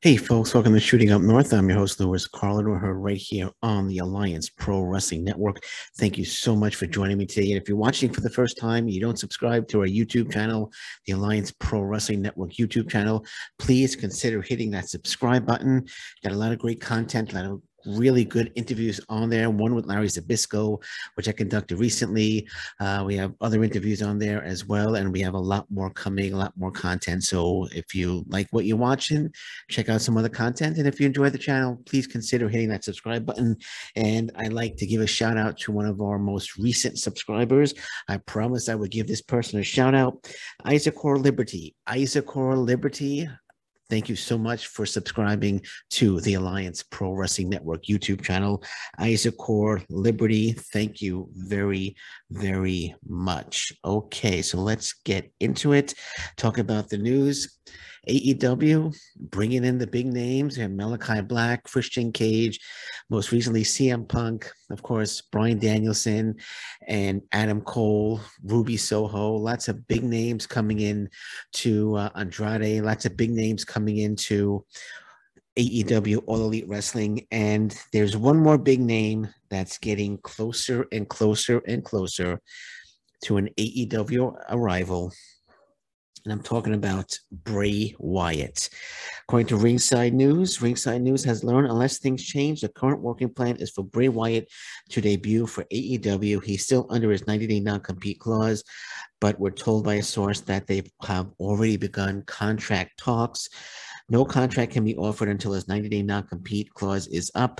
Hey folks, welcome to Shooting Up North. I'm your host, Louis Carlin. We're here right here on the Alliance Pro Wrestling Network. Thank you so much for joining me today. And if you're watching for the first time, you don't subscribe to our YouTube channel, the Alliance Pro Wrestling Network YouTube channel, please consider hitting that subscribe button. Got a lot of great content, a lot of really good interviews on there. One with Larry Zbyszko, which I conducted recently. We have other interviews on there as well, and we have a lot more coming, a lot more content. So if you like what you're watching, check out some other content. And if you enjoy the channel, please consider hitting that subscribe button. And I'd like to give a shout out to one of our most recent subscribers. I promised I would give this person a shout out. Isaacor Liberty. Isaacor Liberty. Thank you so much for subscribing to the Alliance Pro Wrestling Network YouTube channel. Isaacor Liberty, thank you very, very much. Okay, so let's get into it. Talk about the news. AEW bringing in the big names. We have Malachi Black, Christian Cage, most recently CM Punk, of course, Bryan Danielson, and Adam Cole, Ruby Soho. Lots of big names coming in to Andrade. Lots of big names coming into AEW All Elite Wrestling. And there's one more big name that's getting closer and closer and closer to an AEW arrival. And I'm talking about Bray Wyatt. According to Ringside News has learned unless things change, the current working plan is for Bray Wyatt to debut for AEW. He's still under his 90-day non-compete clause, but we're told by a source that they have already begun contract talks. No contract can be offered until his 90-day non-compete clause is up.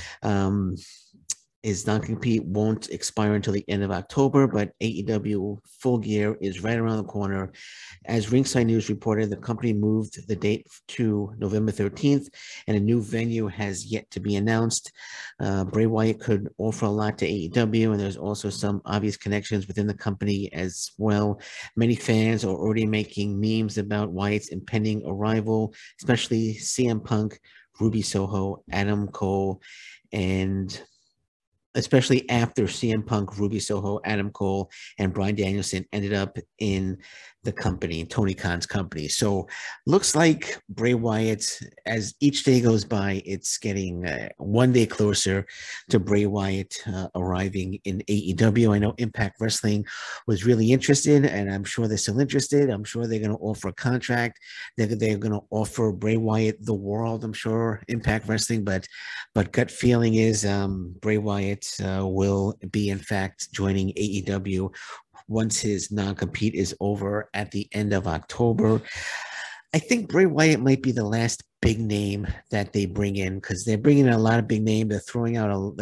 His non-compete won't expire until the end of October, but AEW Full Gear is right around the corner. As Ringside News reported, the company moved the date to November 13th, and a new venue has yet to be announced. Bray Wyatt could offer a lot to AEW, and there's also some obvious connections within the company as well. Many fans are already making memes about Wyatt's impending arrival, especially CM Punk, Ruby Soho, Adam Cole, and especially after CM Punk, Ruby Soho, Adam Cole, and Bryan Danielson ended up in the company, Tony Khan's company. So looks like Bray Wyatt, as each day goes by, it's getting one day closer to Bray Wyatt arriving in AEW. I know Impact Wrestling was really interested, and I'm sure they're still interested. I'm sure they're going to offer a contract. They're going to offer Bray Wyatt the world, I'm sure, Impact Wrestling, but gut feeling is Bray Wyatt will be, in fact, joining AEW once his non-compete is over at the end of October. I think Bray Wyatt might be the last big name that they bring in, because they're bringing in a lot of big names. They're throwing out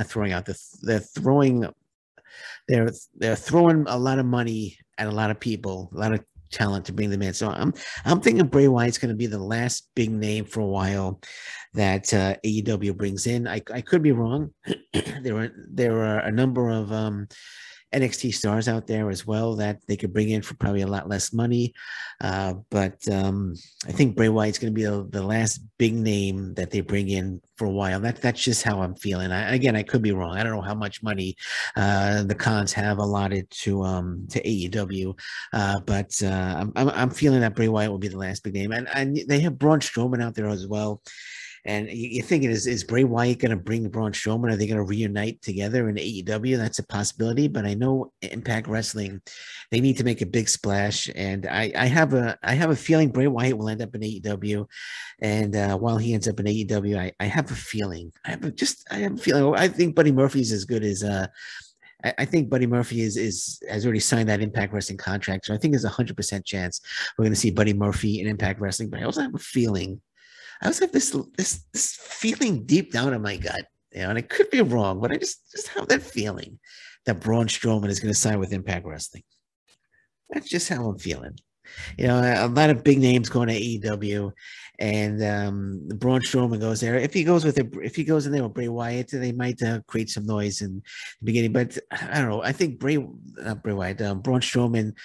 they're throwing a lot of money at a lot of people, a lot of talent to bring them in. So I'm thinking Bray Wyatt's going to be the last big name for a while that AEW brings in. I could be wrong. there are a number of NXT stars out there as well that they could bring in for probably a lot less money. But I think Bray Wyatt's going to be the last big name that they bring in for a while. That's just how I'm feeling. Again, I could be wrong. I don't know how much money the Khans have allotted to AEW, but I'm feeling that Bray Wyatt will be the last big name. And they have Braun Strowman out there as well. And you're thinking, is Bray Wyatt going to bring Braun Strowman? Are they going to reunite together in AEW? That's a possibility. But I know Impact Wrestling, they need to make a big splash. And I have a feeling Bray Wyatt will end up in AEW. And while he ends up in AEW, I have a feeling. I have a feeling. I think Buddy Murphy's as good as. I think Buddy Murphy has already signed that Impact Wrestling contract. So I think there's 100% chance we're going to see Buddy Murphy in Impact Wrestling. But I also have a feeling. I also have this feeling deep down in my gut, and I could be wrong, but I just have that feeling that Braun Strowman is going to sign with Impact Wrestling. That's just how I'm feeling. A lot of big names going to AEW, and Braun Strowman goes there. If he goes in there with Bray Wyatt, they might create some noise in the beginning. But I don't know. I think Braun Strowman.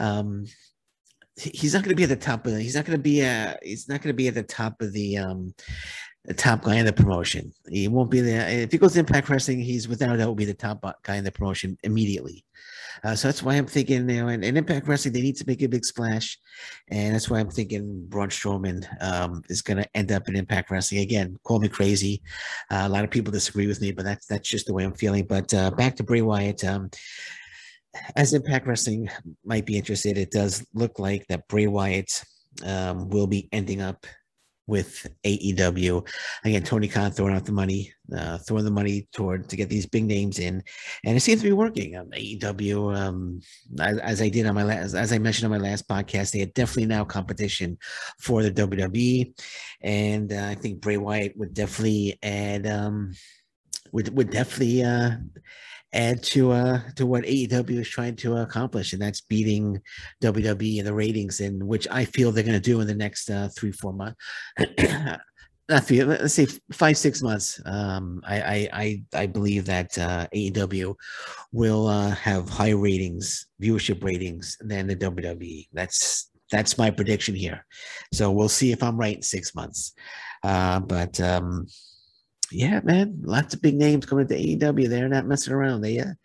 He's not going to be at the top of he's not going to be at the top of the top guy in the promotion. He won't be there. If he goes to Impact Wrestling, he's without a doubt will be the top guy in the promotion immediately. So that's why I'm thinking, in Impact Wrestling, they need to make a big splash. And that's why I'm thinking Braun Strowman is going to end up in Impact Wrestling. Again, call me crazy. A lot of people disagree with me, but that's just the way I'm feeling. But back to Bray Wyatt. As Impact Wrestling might be interested, it does look like that Bray Wyatt will be ending up with AEW. Again, Tony Khan throwing the money toward to get these big names in, and it seems to be working. AEW, as I did on my last, as I mentioned on my last podcast, they are definitely now competition for the WWE, and I think Bray Wyatt would definitely add. Would definitely add to what AEW is trying to accomplish, and that's beating WWE in the ratings, and which I feel they're going to do in the next 3-4 months. Not 3, let's say 5-6 months. I believe that AEW will have higher ratings, viewership ratings than the WWE. That's my prediction here. So we'll see if I'm right in 6 months. But yeah, man, lots of big names coming to AEW. They're not messing around.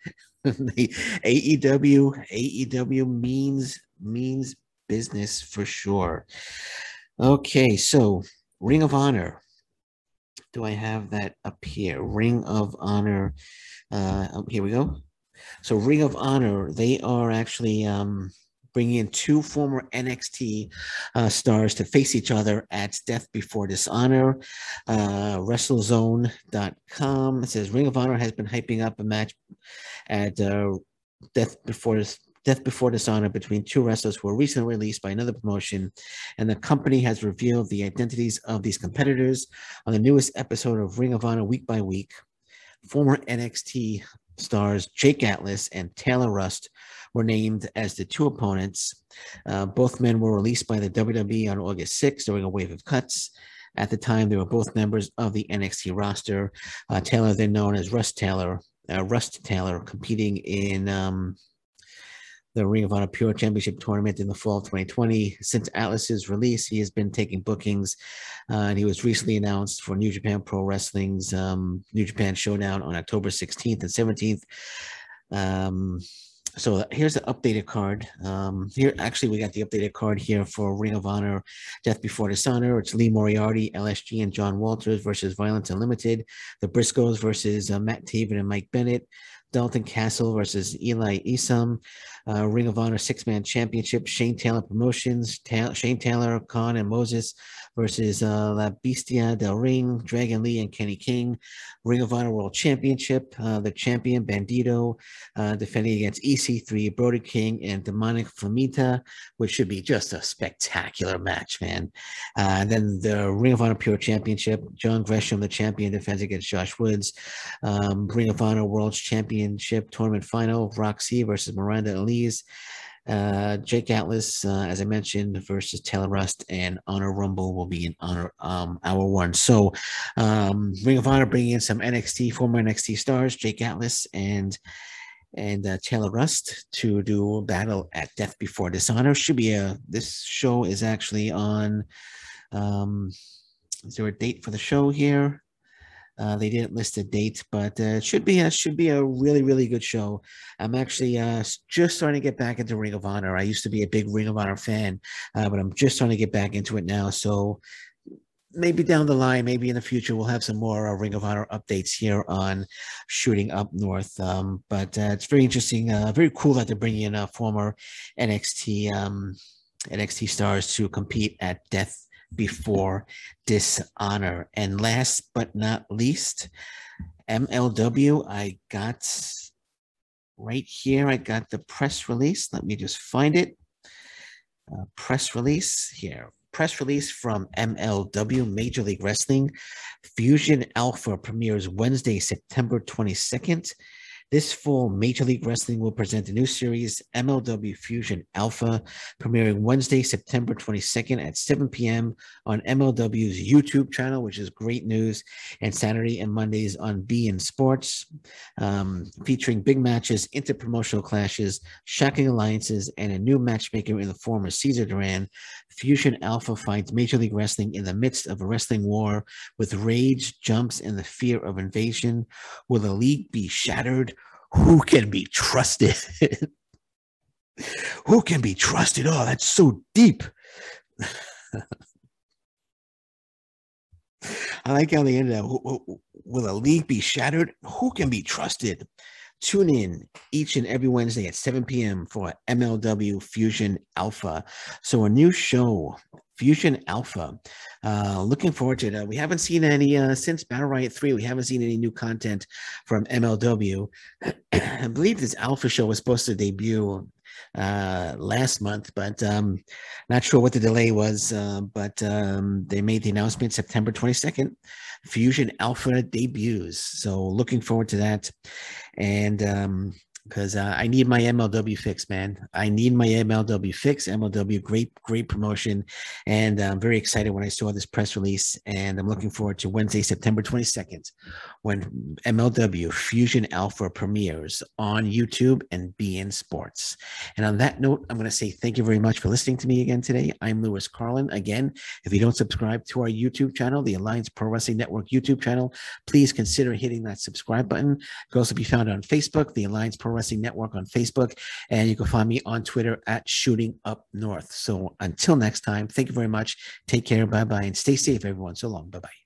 AEW means business for sure. Okay, so Ring of Honor. Do I have that up here? Ring of Honor. Here we go. So Ring of Honor, they are actually bringing in 2 former NXT stars to face each other at Death Before Dishonor. WrestleZone.com says Ring of Honor has been hyping up a match at Death Before Dishonor between 2 wrestlers who were recently released by another promotion, and the company has revealed the identities of these competitors on the newest episode of Ring of Honor Week by Week. Former NXT stars Jake Atlas and Taylor Rust were named as the 2 opponents. Both men were released by the WWE on August 6th during a wave of cuts. At the time, they were both members of the NXT roster. Taylor, then known as Rust Taylor, competing in the Ring of Honor Pure Championship tournament in the fall of 2020. Since Atlas's release, he has been taking bookings, and he was recently announced for New Japan Pro Wrestling's New Japan Showdown on October 16th and 17th. So here's the updated card. Here, actually, we got the updated card here for Ring of Honor Death Before Dishonor. It's Lee Moriarty, LSG, and John Walters versus Violence Unlimited. The Briscoes versus Matt Taven and Mike Bennett. Dalton Castle versus Eli Isom. Ring of Honor 6-man championship. Shane Taylor Promotions. Shane Taylor, Khan, and Moses versus La Bestia del Ring, Dragon Lee, and Kenny King. Ring of Honor World Championship. The champion Bandito defending against EC3, Brody King, and Demonic Flamita, which should be just a spectacular match, man. And then the Ring of Honor Pure Championship. John Gresham, the champion, defends against Josh Woods. Ring of Honor World Championship Tournament Final. Roxy versus Miranda Elise. Jake Atlas, as I mentioned, versus Taylor Rust, and Honor Rumble will be in Honor Hour 1. So Ring of Honor bringing in some former NXT stars, Jake Atlas and Taylor Rust, to do a battle at Death Before Dishonor. This show is actually on. Is there a date for the show here? They didn't list a date, but it should be a really, really good show. I'm actually just starting to get back into Ring of Honor. I used to be a big Ring of Honor fan, but I'm just starting to get back into it now. So maybe down the line, maybe in the future, we'll have some more Ring of Honor updates here on Shooting Up North. But it's very interesting, very cool that they're bringing in former NXT stars to compete at Death Before Dishonor. And last but not least, MLW. I got right here, I got the press release. Let me just find it. Press release here. Press release from MLW, Major League Wrestling. Fusion Alpha premieres Wednesday, September 22nd. This fall, Major League Wrestling will present a new series, MLW Fusion Alpha, premiering Wednesday, September 22nd at 7 p.m. on MLW's YouTube channel, which is great news, and Saturday and Mondays on beIN Sports, featuring big matches, interpromotional clashes, shocking alliances, and a new matchmaker in the form of Cesar Duran. Fusion Alpha finds Major League Wrestling in the midst of a wrestling war with rage, jumps, and the fear of invasion. Will the league be shattered? Who can be trusted? Who can be trusted? Oh, that's so deep. I like how they ended up. Will a league be shattered? Who can be trusted? Tune in each and every Wednesday at 7 p.m. for MLW Fusion Alpha. So a new show, Fusion Alpha. Looking forward to it. We haven't seen any since Battle Riot 3. We haven't seen any new content from MLW. I believe this Alpha show was supposed to debut last month, but not sure what the delay was. But they made the announcement September 22nd. Fusion Alpha debuts. So looking forward to that. And because I need my MLW fix, man. I need my MLW fix. MLW, great promotion. And I'm very excited when I saw this press release. And I'm looking forward to Wednesday, September 22nd, when MLW Fusion Alpha premieres on YouTube and beIN Sports. And on that note, I'm going to say thank you very much for listening to me again today. I'm Lewis Carlin. Again, if you don't subscribe to our YouTube channel, the Alliance Pro Wrestling Network YouTube channel, please consider hitting that subscribe button. It can also be found on Facebook, the Alliance Pro Wrestling Network on Facebook, and you can find me on Twitter at Shooting Up North. So until next time, thank you very much. Take care. Bye-bye. And stay safe, everyone. So long. Bye-bye.